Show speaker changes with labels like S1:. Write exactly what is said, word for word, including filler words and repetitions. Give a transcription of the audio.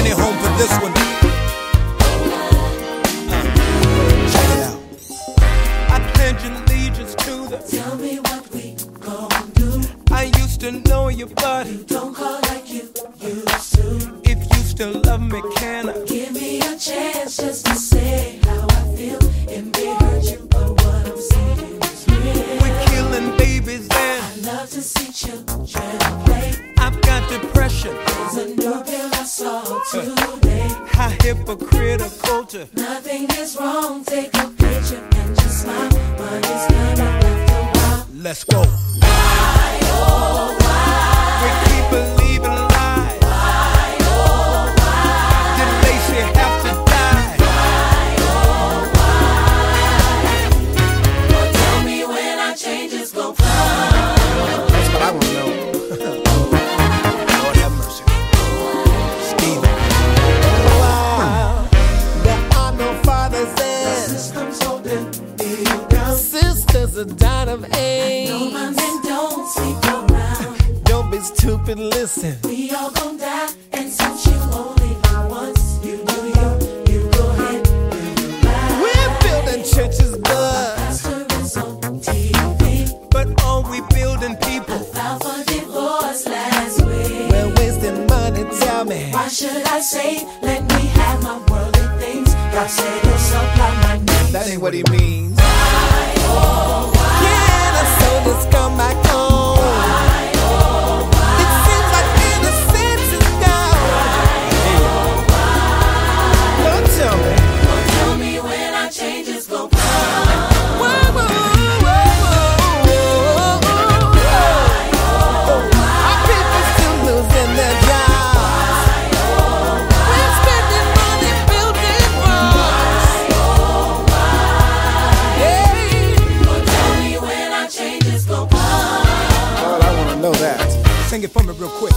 S1: money home for this one. Check it out. I pledge allegiance to the.
S2: Tell me what we gon' do.
S1: I used to know you, but
S2: you don't call like you used to.
S1: If you still love me, can I
S2: give me a chance just to say how I feel? It may hurt you, but what I'm saying is real.
S1: We're killing babies and
S2: I love to see children play.
S1: I've got depression.
S2: There's a new pill I saw today.
S1: How hypocritical to.
S2: Nothing is wrong. Take a picture and just smile. But it's gonna last a while.
S1: Let's go.
S2: Why, oh, why?
S1: We keep believing lies.
S2: Why, oh, why?
S1: Did Lacey have to die?
S2: Why, oh, why? Well, tell me when our changes gon' come.
S1: That's what I wanna know. Lord have mercy. Steve. Wow. There are no fathers there.
S2: The system's holding me down.
S1: Sisters are dying of AIDS.
S2: No, my men don't sleep around.
S1: Don't be stupid, listen.
S2: We all gon' die, and since you only live once, you do you, you go ahead, live your life.
S1: We're building churches, but
S2: Pastor is on T V.
S1: but are we building people?
S2: Filed for divorce last week.
S1: We're wasting money, tell me.
S2: Why should I say, let me have my worldly things? God said he'll supply my needs.
S1: That ain't what he means.
S2: Why, oh, why?
S1: Can a soldiers come back home?
S2: Why, oh, why?
S1: It seems like innocence is gone. Don't tell me.
S2: Well, tell me when our changes gon' come.
S1: Whoa, whoa, whoa, whoa, whoa. Our people still losing their jobs. We're spending money building roads. Yeah.
S2: Well, tell me when our changes gon' come.
S1: Lord, I wanna know that. Sing it for me real quick.